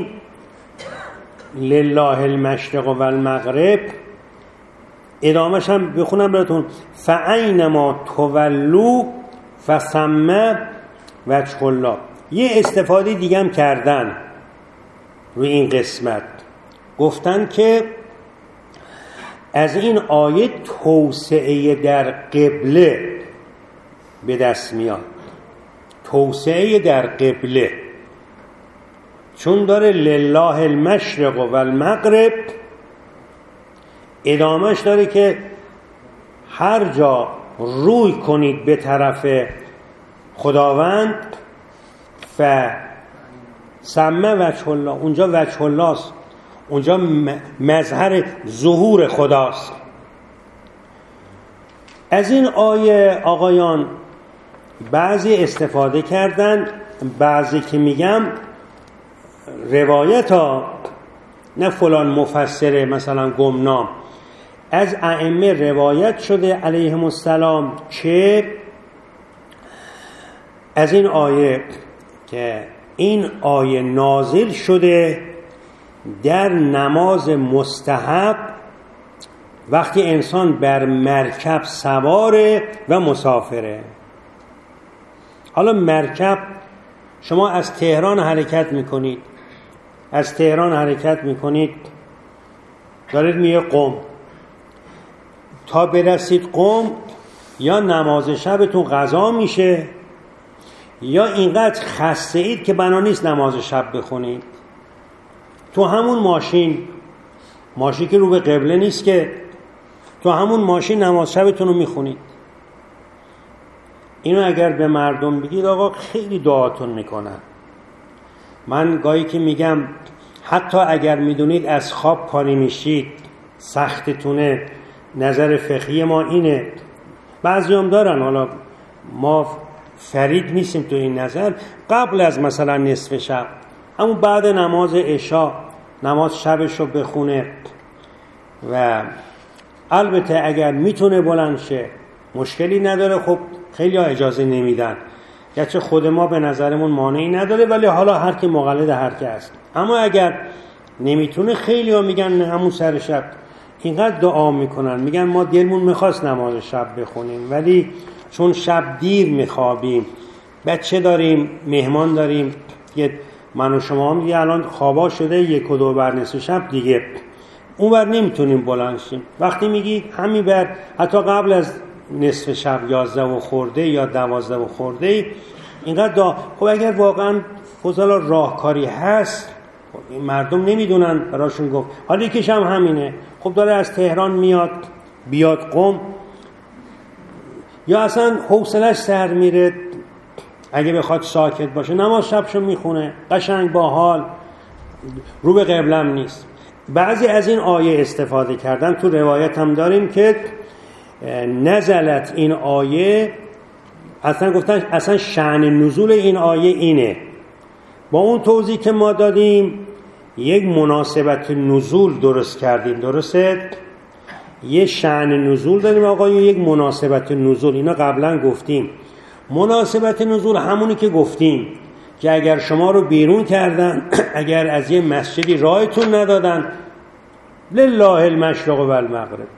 لله المشرق و المغرب ادامهش هم بخونم براتون. فاینما تولوا فثم وجه الله. یه استفاده دیگه هم کردن روی این قسمت، گفتن که از این آیه توسعه در قبله به دست میاد. توسعه در قبله، چون داره لله المشرق و المغرب، ادامهش داره که هر جا روی کنید به طرف خداوند فثم وجه الله، اونجا وجه الله است، اونجا مظهر ظهور خداست. از این آیه آقایان بعضی استفاده کردن، بعضی که میگم روایت ها، نه فلان مفسر مثلا گمنام، از ائمه روایت شده علیهم السلام که از این آیه که این آیه نازل شده در نماز مستحب وقتی انسان بر مرکب سواره و مسافره. حالا مرکب، شما از تهران حرکت میکنید، از تهران حرکت میکنید دارید میه قم، تا برسید قم یا نماز شبتون قضا میشه یا اینقدر خسته اید که بنا نیست نماز شب بخونید. تو همون ماشین که رو به قبله نیست که، تو همون ماشین نماز شبتون رو میخونید. اینو اگر به مردم بگید آقا خیلی دعاتون میکنن. من گاهی که میگم حتی اگر میدونید از خواب پاری میشید سختتونه، نظر فقهی ما اینه، بعضی هم دارن، حالا ما فرید نیستیم تو این نظر، قبل از مثلا نصف شب، همون بعد نماز عشا نماز شبشو بخونه و البته اگر میتونه بلند شه مشکلی نداره. خب خیلی ها اجازه نمیدن، گرچه خود ما به نظرمون مانعی نداره، ولی حالا هر کی مقلد هر کی است. اما اگر نمیتونه خیلی ها میگن همون سر شب اینقدر دعا میکنن، میگن ما دلمون میخواست نماز شب بخونیم ولی چون شب دیر میخوابیم، بچه داریم، مهمان داریم، یه من و شما هم دیگه الان خوابا شده 1 و 2 بر نصف شب دیگه اونور نمیتونیم بلند شیم. وقتی میگی همین بر حتی قبل از نصف شب 11 و خورده یا 12 و خورده اینقدر خب اگر واقعا فضلا راهکاری هست مردم نمیدونن براشون گفت. حالا یکیش هم همینه، خب داره از تهران میاد بیاد قم، یا اصلا حوصلش سر میره، اگه بخواد ساکت باشه نماز شبشو میخونه قشنگ با حال، رو به قبلم نیست. بعضی از این آیه استفاده کردن. تو روایت هم داریم که نزلت این آیه، اصلا گفتن اصلا شأن نزول این آیه اینه. با اون توضیح که ما دادیم یک مناسبت نزول درست کردیم، درسته؟ یه شأن نزول داریم آقا، یک مناسبت نزول. اینا قبلا گفتیم. مناسبت نزول همونی که گفتیم که اگر شما رو بیرون کردن، اگر از یه مسجدی راهتون ندادن، لله المشرق و المغرب،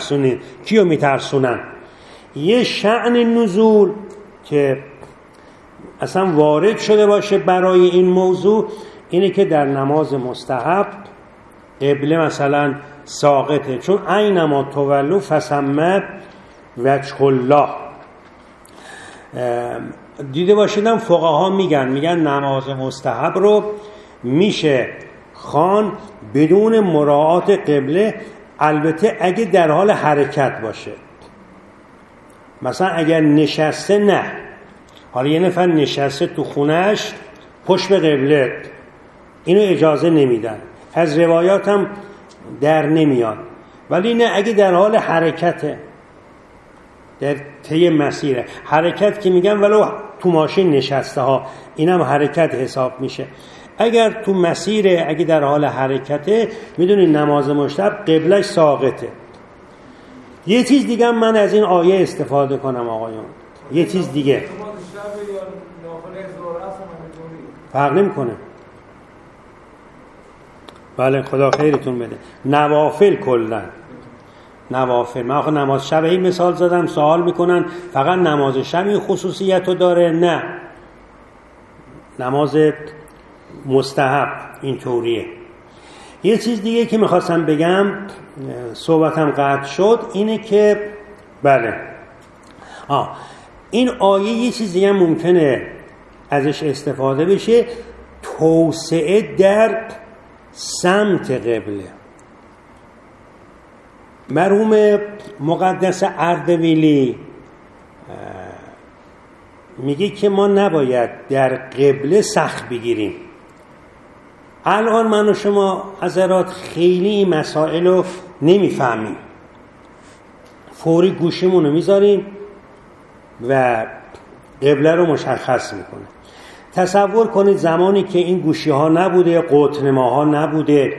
کیو میترسونن؟ یه شأن نزول که اصلا وارد شده باشه برای این موضوع اینه که در نماز مستحب قبله مثلا ساقطه، چون اینما تولوا فثم وجه الله. دیده باشیدم فقها میگن نماز مستحب رو میشه خوان بدون مراعات قبله، البته اگه در حال حرکت باشه. مثلا اگر نشسته نه، حالا یه نفر نشسته تو خونهش پشت به قبله، اینو اجازه نمیدن، از روایات هم در نمیاد. ولی نه اگه در حال حرکته، در طی مسیره، حرکت که میگن ولو تو ماشین نشسته ها، اینم حرکت حساب میشه. اگر تو مسیره، اگه در حال حرکته، میدونید نماز مستحب قبلش ساقطه. یه چیز دیگه من از این آیه استفاده کنم آقایون، یه چیز دیگه فرق نمیکنه. بله خدا خیرتون بده. نوافل کلا نوافل، من آخه نماز شب این مثال زدم، سوال میکنن فقط نماز شب این خصوصیت رو داره؟ نه، نماز مستحب اینطوریه. یه چیز دیگه که میخواستم بگم، صحبتم قطع شد، اینه که بله این آیه یه چیز دیگه ممکنه ازش استفاده بشه، توسعه در سمت قبله. مرحوم مقدس اردبیلی میگه که ما نباید در قبله سخت بگیریم. الان من و شما حضرات خیلی این مسائل رو نمیفهمیم، فوری گوشیمون رو میذاریم و قبله رو مشخص میکنه. تصور کنید زمانی که این گوشی ها نبوده، قطنما ها نبوده،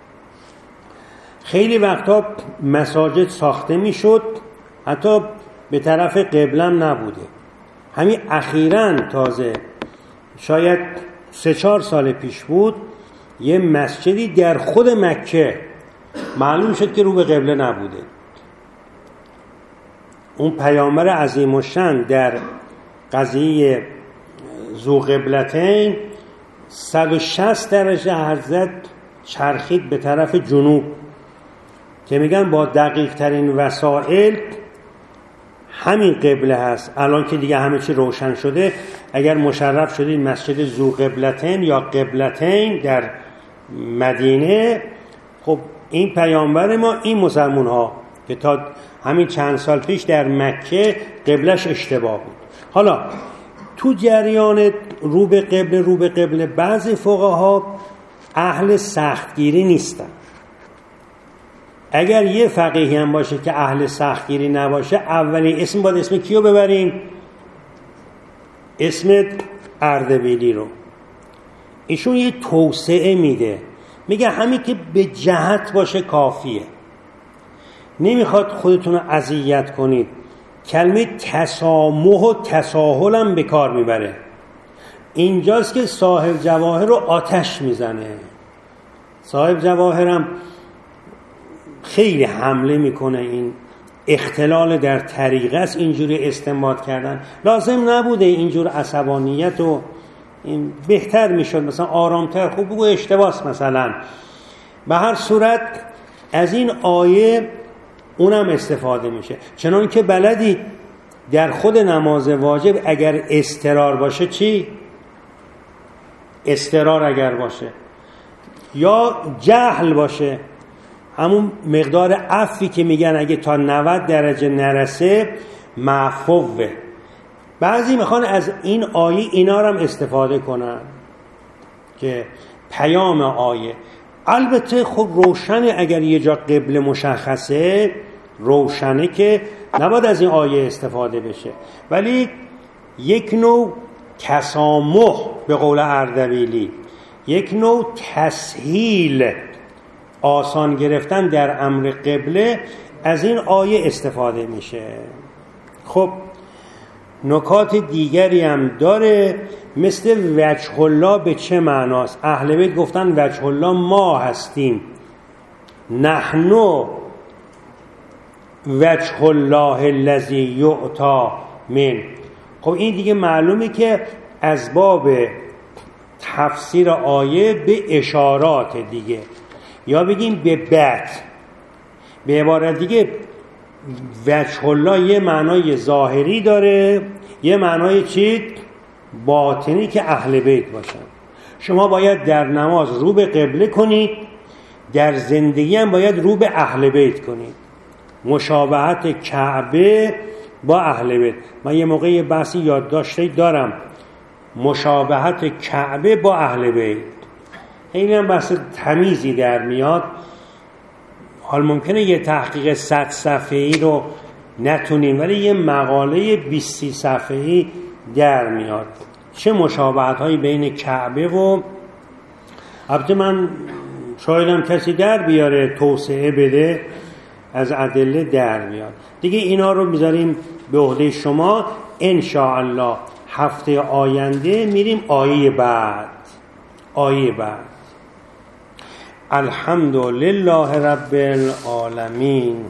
خیلی وقتا مساجد ساخته میشد حتی به طرف قبله نبوده. همین اخیراً تازه شاید 3-4 سال پیش بود یه مسجدی در خود مکه معلوم شد که رو به قبله نبوده. اون پیامبر عظیم الشأن در قضیه ذو قبلتین 160 درجه حرکت چرخید به طرف جنوب که میگن با دقیق ترین وسایل همین قبله هست. الان که دیگه همه چی روشن شده، اگر مشرف شدید مسجد ذو قبلتین یا قبلتین در مدینه، خب این پیامبر ما، این مسلمون ها که تا همین چند سال پیش در مکه قبلش اشتباه بود. حالا تو جریان رو به قبله بعضی فقها اهل سختگیری نیستن. اگر یه فقیهی هم باشه که اهل سختگیری نباشه، اولین اسم باید اسم کیو ببریم؟ اسم اردبیلی رو. ایشون یه توسعه میده، میگه همین که به جهت باشه کافیه، نمیخواد خودتون رو اذیت کنید. کلمه تسامح و تساهل هم به کار میبره. اینجاست که صاحب جواهر رو آتش میزنه. صاحب جواهر هم خیلی حمله میکنه، این اختلال در طریقه است اینجوری استنباط کردن. لازم نبوده اینجور عصبانیت و این بهتر میشد مثلا آرامتر، خوب بگو اشتباس مثلا. به هر صورت از این آیه اونم استفاده میشه. چنان که بلدی در خود نماز واجب اگر اضطرار باشه، چی؟ اضطرار اگر باشه یا جهل باشه، همون مقدار عفوی که میگن اگه تا 90 درجه نرسه معفوه. بعضی میخوان از این آیه اینا رو هم استفاده کنن که پیام آیه. البته خب روشنه، اگر یه جا قبله مشخصه روشنه که نباید از این آیه استفاده بشه، ولی یک نوع تسامح به قول اردبیلی، یک نوع تسهیل، آسان گرفتن در امر قبله، از این آیه استفاده میشه. خب نکات دیگری هم داره، مثل وجه الله به چه معناست؟ اهل بیت گفتن وجه الله ما هستیم، نحنو وجه الله الذی یعطی من. خب این دیگه معلومه که از باب تفسیر آیه به اشارات دیگه، یا بگیم به بعد. به عبارت دیگه وجه الله یه معنای ظاهری داره، یه معنای چی؟ باطنی که اهل بیت باشن. شما باید در نماز رو به قبله کنید، در زندگی هم باید رو به اهل بیت کنید. مشابهت کعبه با اهل بیت. من یه موقع بحثی یادداشتی دارم، مشابهت کعبه با اهل بیت. این هم بحث تمیزی در میاد. حال ممکنه یه تحقیق 100 صفحه‌ای رو نتونیم، ولی یه مقاله 20 صفحه‌ای در میاد چه مشابهت هایی بین کعبه و البته من شایدم کسی در بیاره توسعه بده، از ادله در میاد دیگه. اینا رو میذاریم به عهده شما. انشاءالله هفته آینده میریم آیه بعد. الحمدلله رب العالمین.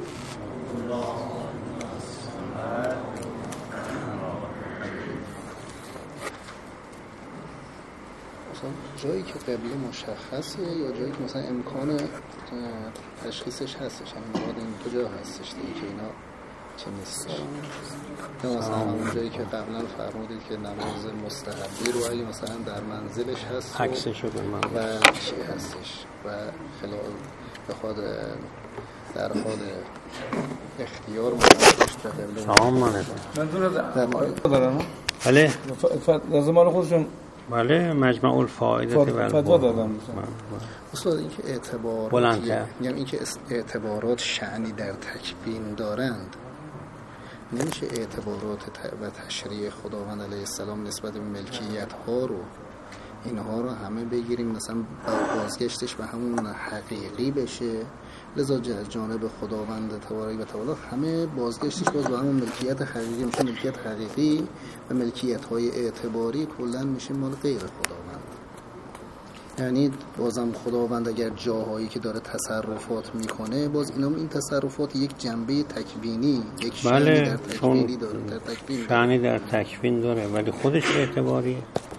جایی که قبله مشخصه یا جایی که مثلا امکان تشخیصش هستش، همین بعد این دو جا هستش دیگه که اینا چه نیستش. یا مثلا همون جایی که قبلا فرمودید که نماز مستحبی رو اگه مثلا در منزلش هست عکسشو به من و چی هستش و خلال بخواد در حال اختیار مستحبش به قبله سلام من دارم بله لازم مال خودشون بله مجمع الفائده فتوا دادم. اصلا اینکه اعتبارات یعنی اینکه اعتبارات شأنی در تکوین دارند، نمیشه اعتبارات و تشریع خداوند علیه السلام نسبت به ملکیت ها رو اینها رو همه بگیریم مثلا بازگشتش به همون حقیقی بشه، لذا جانب خداوند تبارک و تعالی همه بازگشتش باز به همون ملکیت حقیقی میشه. ملکیت حقیقی و ملکیت های اعتباری کلا میشه مال غیر خداوند. یعنی بازم خداوند اگر جاهایی که داره تصرفات میکنه، باز این تصرفات یک جنبه تکوینی، یک شأنی در تکوینی داره، در تکوین شأنی در تکوین داره، ولی خودش اعتباریه.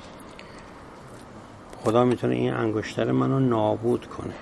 خدا میتونه این انگشتر منو نابود کنه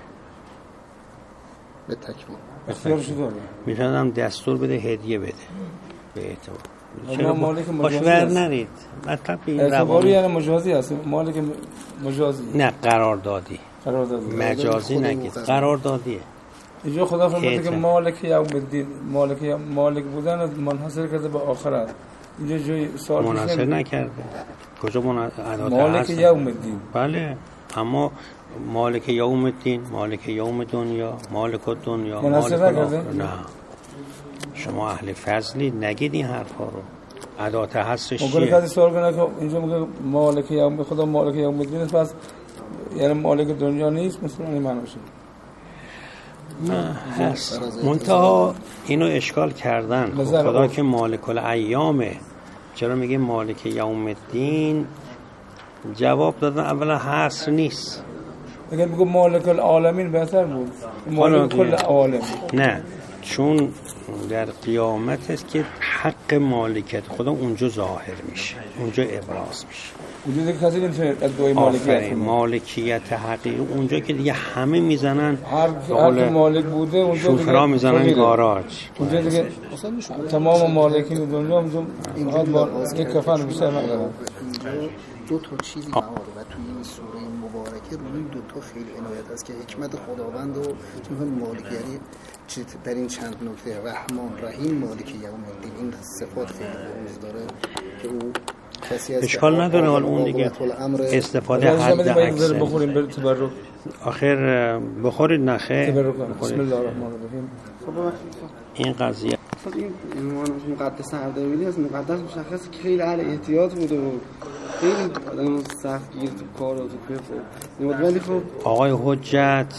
به تکوین. اختیارش داره. میتونم دستور بده هدیه بده به اعتبار. چرا مالک مجازی ور نرید مطلب این اعتباری یعنی مجازی هست، مالک مجازی نه قراردادی مجازی نگید، قراردادیه. اینجا خدا فرموده که مالک یوم الدین، مالک بودن منحصر کرده به آخرت. اینجا جای سوال منحصر نکرده. کجا مالک یوم الدین؟ بله، اما مالک یوم الدین، مالک یوم دنیا، مالک الدنیا منحصر نکرده؟ نه، شما اهل فضلی نگید این حرفا رو. ادات حصرش چیه؟ ممکنه کسی سوال کنه که اینجا میگه مالک یوم، خدا مالک یوم الدین، پس یعنی مالک دنیا نیست، مثلا این معنی میشه. نه هست، منتها اینو اشکال کردن. خدا که مالک الایامه، چرا میگه مالک یوم الدین؟ جواب دادن اولا حصر نیست. اگر میگه مالک العالمین بهتر بود، مالک کل عالم. نه، چون در قیامت است که حق مالکیت خدا اونجا ظاهر میشه، اونجا ابراز میشه. اونجا دیگه کسی نمیشه ادعای مالکیت کنه. مالکیت حقیقی اونجا که دیگه همه میزنن، هر مالک بوده اونجا دیگه شوفرا میزنن گاراژ. اونجا دیگه تمام مالکین دنیا اونجا یک کفن بیشتر ندارن. دو تا چیزی معاره و توی این سوره مبارکه روی دو تا خیلی عنایت است که حکمت خداوند و چون مالکیت در این چند نکته رحمان رحیم مالک یوم الدین این صفات خیلی بروز داره که او کسی است اشکال نداره. حال اون دیگه استفاده حد اکثر بخوریم بریم تبرک. آخر بخورید نخه بسم الله الرحمن الرحیم. این قضیه این مقدس اردبیلی از مقدس مشخصه که خیلی اهل احتیاط بوده و خیلی آدم سخت گیر تو کار و تو کفت. ولی خب آقای حجت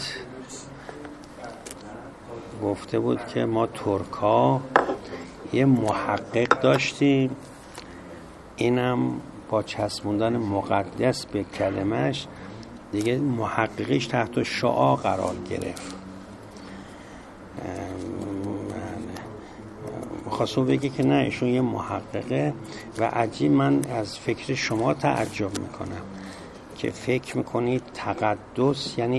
گفته بود که ما ترکا یه محقق داشتیم، اینم با چسبوندن مقدس به کلمش دیگه محققیش تحت شعاع قرار گرفت. خواستم بگه که نه ایشون یه محققه و عجیب من از فکر شما تعجب میکنم که فکر میکنید تقدس یعنی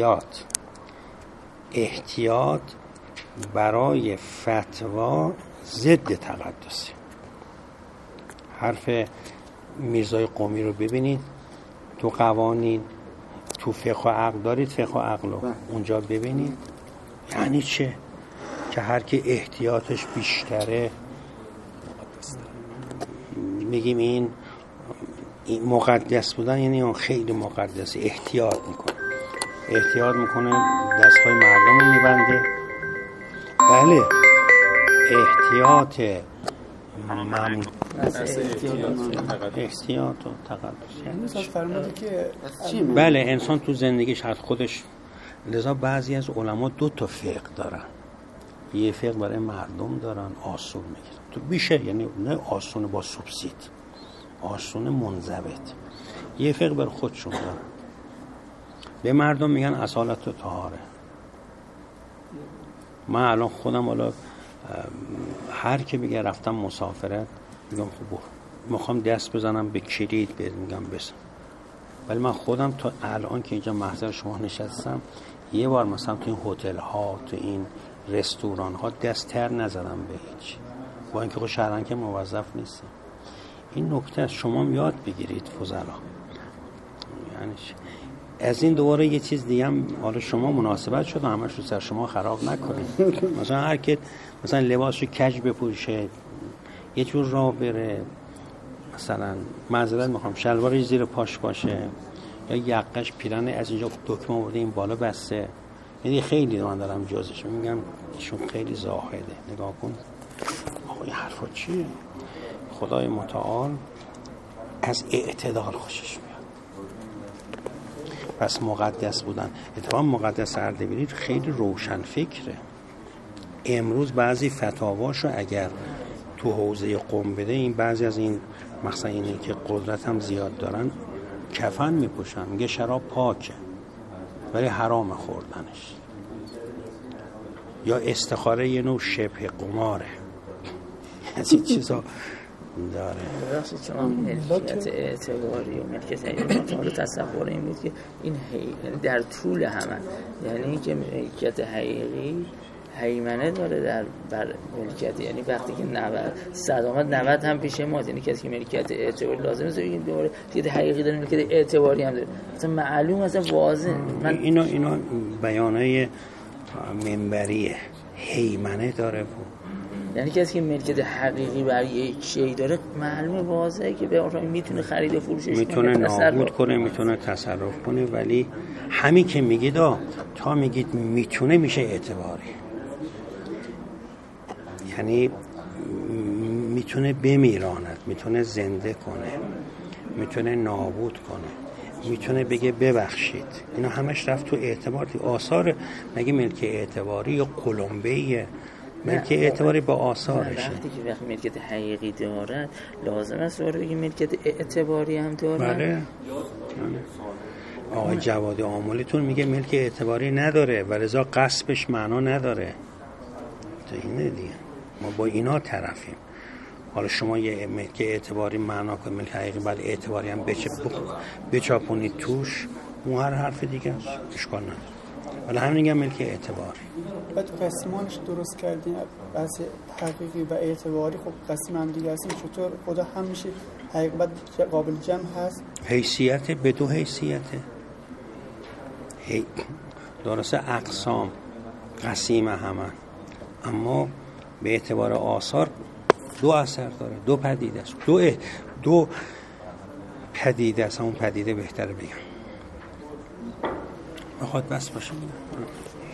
احتیاط برای فتوا ضد تقدسی. حرف میرزای قمی رو ببینید تو قوانین، تو فقه و عقل دارید، فقه و عقل رو اونجا ببینید یعنی چه؟ که هر که احتیاطش بیشتره میگیم این مقدس بودن، یعنی اون خیلی مقدسه، احتیاط میکنه دستهای مردم رو میبنده. بله احتیاط احتیاط و تقدس یعنی بله انسان تو زندگیش از خودش. لذا بعضی از علما 2 تا فقه دارن، یه فقه برای مردم دارن آسون میگیرن تو بیشه، یعنی نه آسون با سوبسید، آسون منضبط. یه فقه برای خودشون دارن، به مردم میگن اصالت و طهاره. من الان خودم حالا هر که بگه رفتم مسافرت میگم خب میخوام دست بزنم به کلید بهت میگم بزن، ولی من خودم تا الان که اینجا محضر شما نشستم یه بار مثلا تو این هتل ها تو این رستوران ها دست تر نزدم به هیچ، با اینکه خود شهرن که موظف نیستم. این نکته از شما یاد بگیرید فضلا. یعنی از این دوباره یه چیز دیگه هم حالا شما مناسبت شد همش رو سر شما خراب نکنید. مثلا هر کی مثلا لباسشو کج بپوشه، یه جور راه بره، مثلا معذرت میخوام شلوارش زیر پاش باشه یا یقش پیرن از اینجا دکمه آورده این بالا بسته، یعنی خیلی من دارم جزش میگم ایشون خیلی زاهده. نگاه کن آقا این حرفا چیه؟ خدای متعال از اعتدال خوشش میاد. پس مقدس بودن، اتفاقا مقدس اردبیلی خیلی روشن فکره. امروز بعضی فتاواشو اگر تو حوزه قم بده، این بعضی از این مثلا اینه که قدرت هم زیاد دارن کفن میپوشن، میگه شراب پاکه ولی حرام خوردنش، یا استخاره یه نوع شبه قماره، از این چیزا داره. ببخشید شما ملکیت اعتباری و ملکیت حیمنه رو تصور این بود که این در طول همه، یعنی اینکه ملکیت حقیقی حیمنه داره در بر ملکیت، یعنی وقتی که 90 هم پیش ما، یعنی کسی که ملکیت اعتباری لازمه این دوره ملکیت حقیقی داره، ملکیت اعتباری هم داره. مثلا معلوم اصلا واضح من اینا بیانای منبریه، حیمنه داره بود. یعنی کسی که ملکیت حقیقی برای یک شی داره معلومه واضحه که به آرامی میتونه خرید و فروشش کنه، میتونه نابود کنه، میتونه تصرف کنه، ولی همین که میگید تا میگید میتونه میشه اعتباری، یعنی میتونه بمیراند، میتونه زنده کنه، میتونه نابود کنه، میتونه بگه ببخشید. اینا همش رفت تو اعتباری. آثار مگه ملک اعتباری یا قلمبه‌ایه؟ ملک اعتباری با آثارشه. وقتی که ملکیت حقیقی داره لازم است وارد بگیم ملکیت اعتباری هم داره. بله. آقای جواد آملیتون میگه ملک اعتباری نداره و لذا غصبش معنا نداره. اینه دیگه، ما با اینا طرفیم. حالا شما یه ملک اعتباری معنا کنید، ملک حقیقی بعد اعتباری هم بچاپونید توش، اون هر حرف دیگه است، اشکال نداره. ولی همین میگم ملک اعتباری. بعد قسمانش درست کردین بحث حقیقی و اعتباری، خب قسم هم دیگه هستیم، چطور خدا هم میشه حقیقت قابل جمع هست؟ حیثیت به دو حیثیته. درسته اقسام قسیم همه، اما به اعتبار آثار دو اثر داره، دو پدیده است، دو پدیده است. همون پدیده بهتره بگم. بخواد بس باشه.